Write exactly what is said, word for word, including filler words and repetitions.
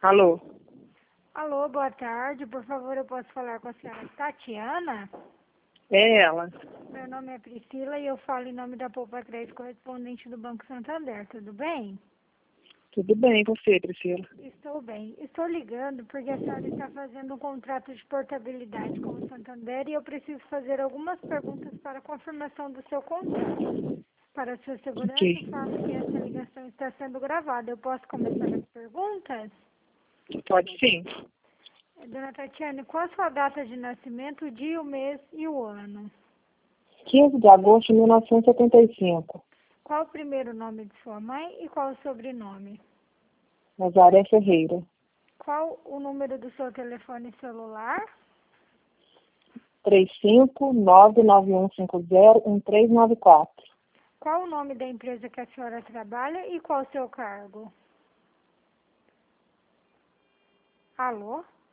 Alô? Alô, boa tarde. Por favor, eu posso falar com a senhora Tatiana? É ela. Meu nome é Priscila e eu falo em nome da Poupa Crédito correspondente do Banco Santander. Tudo bem? Tudo bem, e você, Priscila? Estou bem. Estou ligando porque a senhora está fazendo um contrato de portabilidade com o Santander e eu preciso fazer algumas perguntas para a confirmação do seu contrato. Para sua segurança, Ok. falo que essa ligação está sendo gravada. Eu posso começar as perguntas? Pode sim. Dona Tatiane, qual a sua data de nascimento, o dia, o mês e o ano? quinze de agosto de mil novecentos e setenta e cinco. Qual o primeiro nome de sua mãe e qual o sobrenome? Nazaré Ferreira. Qual o número do seu telefone celular? três cinco nove nove um cinco zero um três nove quatro. Qual o nome da empresa que a senhora trabalha e qual o seu cargo? Alô?